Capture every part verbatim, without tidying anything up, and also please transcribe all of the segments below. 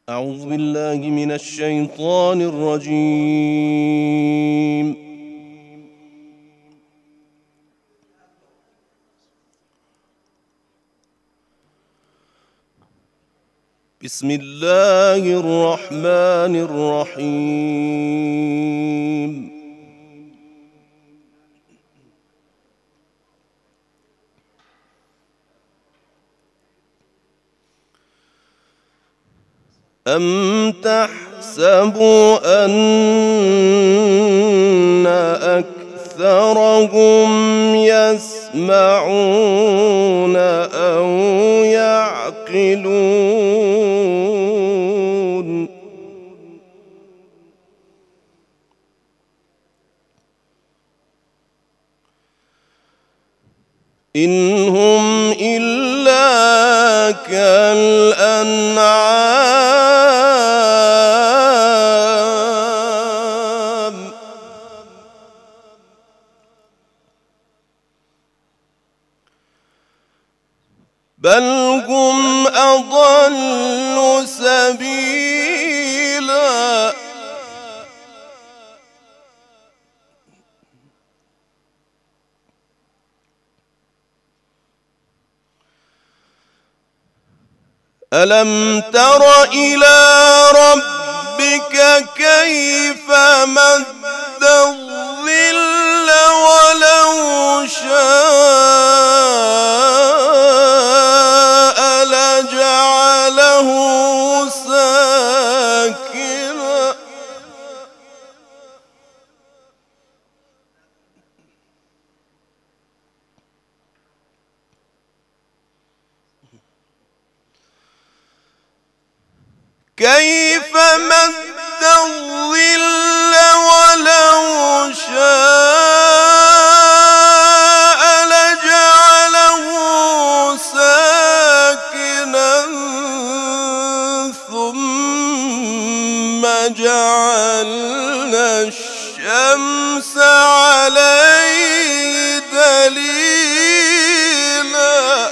أعوذ بالله من الشيطان الرجيم. بسم الله الرحمن الرحيم. أم تحسب أن أكثرهم يسمعون أو يعقلون إن هم إلا كالأنعام بل هم أضل سبيلا ألم تر إلى ربك كيف مد الظل ولو شاء لجعله ساكنا كيف مد الظل ولو شاء لجعله ساكنا ثم جعلنا الشمس عليه دليلا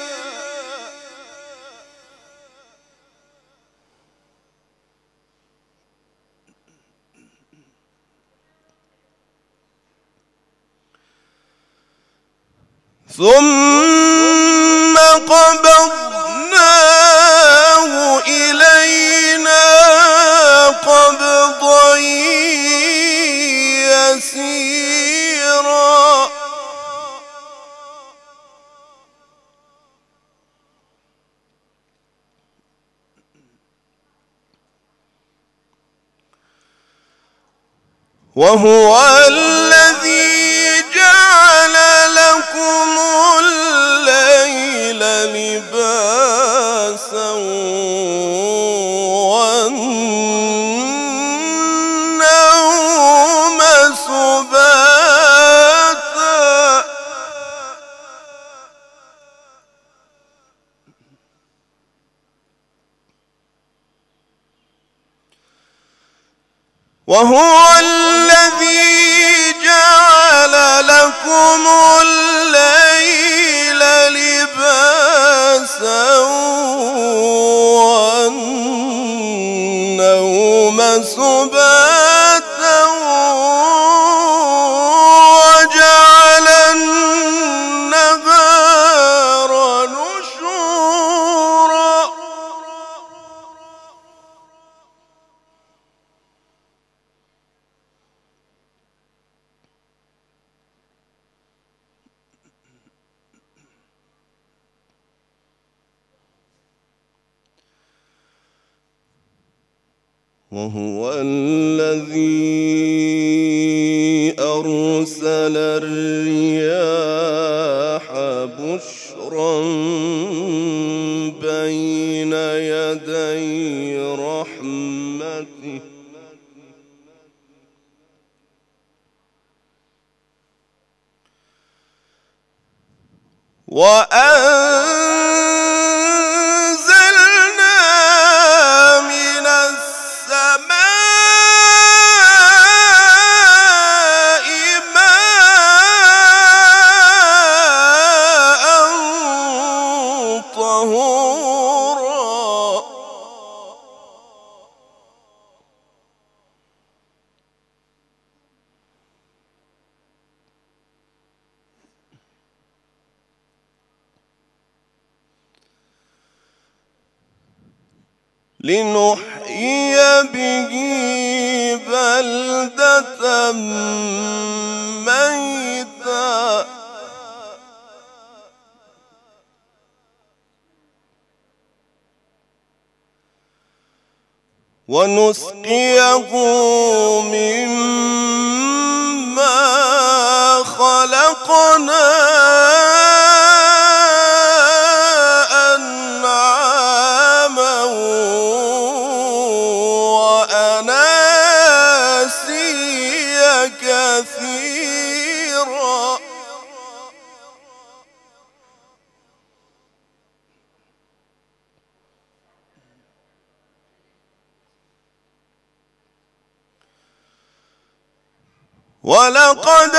ثم قبضناه إلينا قبضا يسيرا وهو الذي جعل لكم الليل لباسا والنوم سباتا وهو الذي جعل لكم الليل لباسا والنوم سباتا وجعل النهار نشورا وهو الذي أرسل الرياح بشرا بين يدي رحمته وأنزلنا من السماء ماء طهورا لنحيي به بلدة ميتا ونسقيه مما خلقنا أنعاما وأناسيا كثيرا ولقد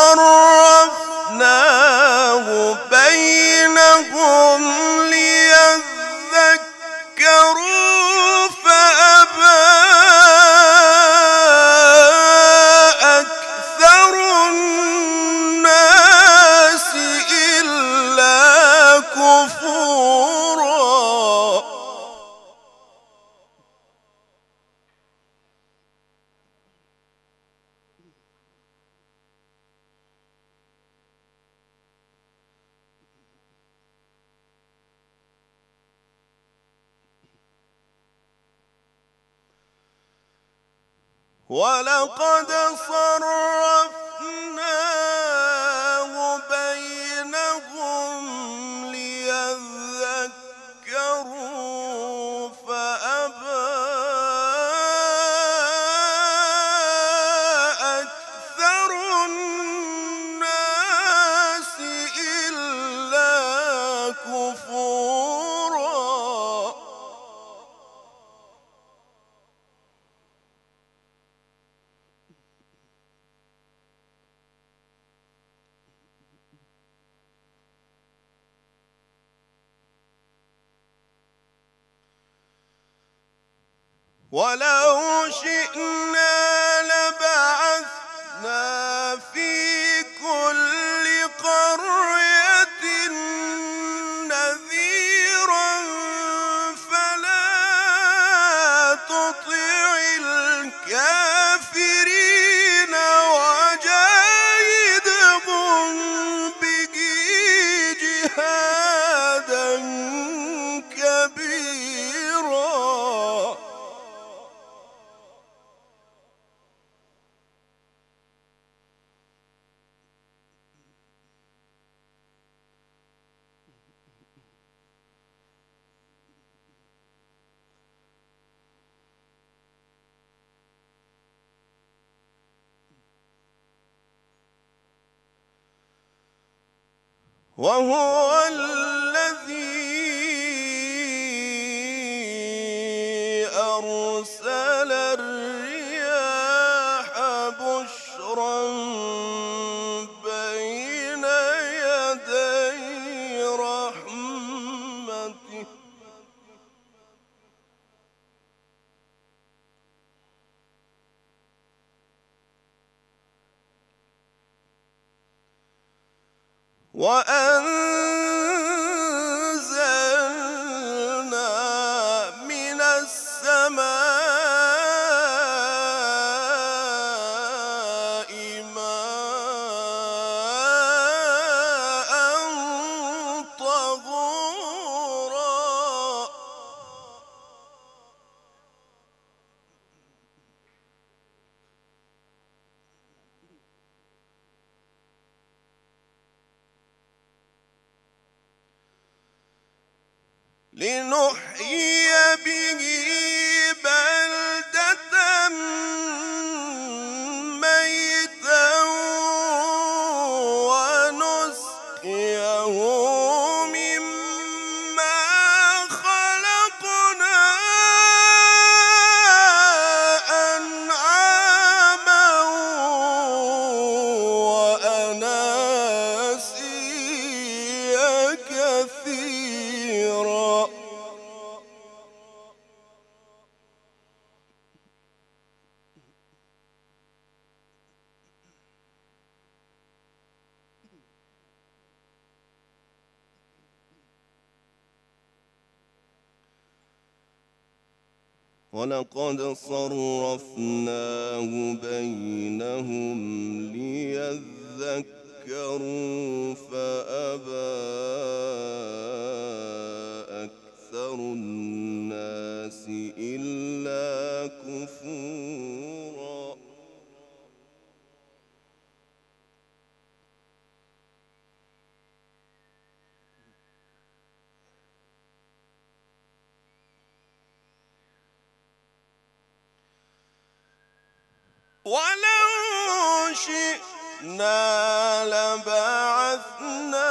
صرفناه بينهم ليذكروا فأبى أكثر الناس إلا كفورا ولقد صرفناه بينهم ليذكروا فأبى أكثر الناس إلا كفورا ولو شئنا لبعثنا في كل قرية نذيرا فلا تطع الكافرين وجاهدهم به جهادا كبيرا وهو الذي أرسل الرياح بشرا بين يدي رحمته وأنزلنا من السماء ماء طهورا لنحيي به بلدة ميتا ونسقيه مما خلقنا أنعاما وأناسيا كثيرا ولقد صرفناه بينهم ليذكروا فأبى أكثر الناس إلا كفورا ولو شئنا لبعثنا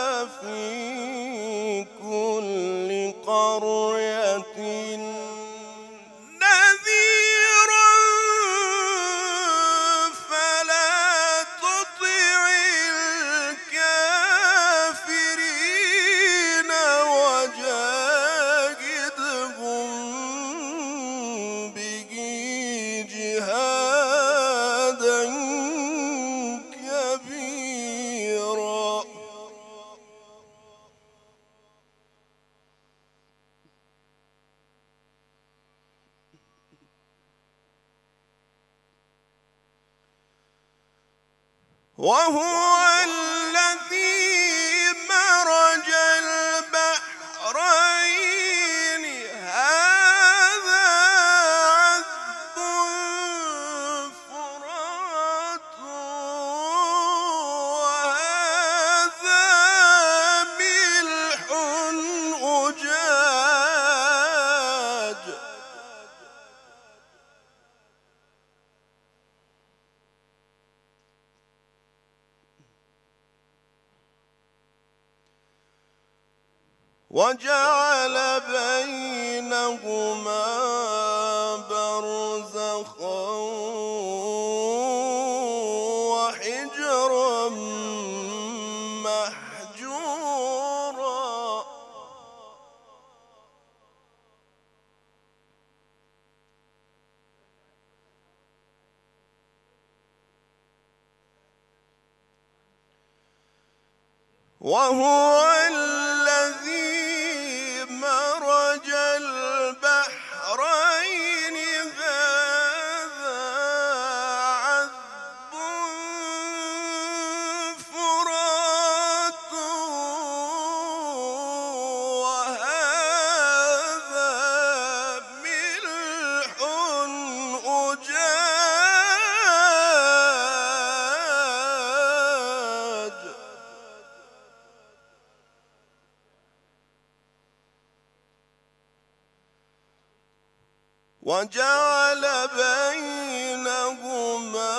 في كل قرية نذيرا فلا تطع الكافرين وجاهدهم به جهادا كبيرا وهو الذي مرج البحرين هذا عذب فرات وهذا ملح أجاج وجعل بينهما برزخا وحجرا محجورا وهو الذي مرج البحرين هذا عذب فرات وهذا ملح أجاج وجعل بينهما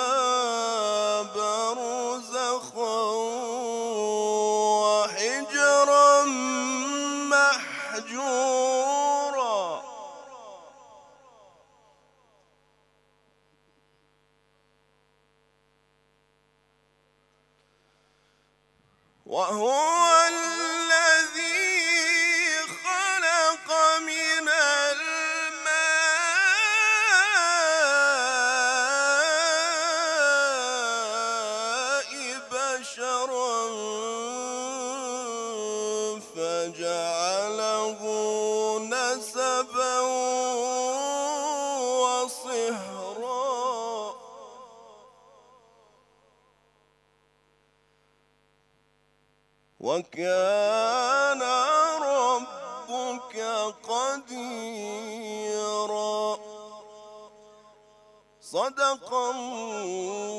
برزخا وحجرا محجورا وهو الذي خلق من بشرا فجعله نسبا وصهرا وكان ربك قديرا صدق الله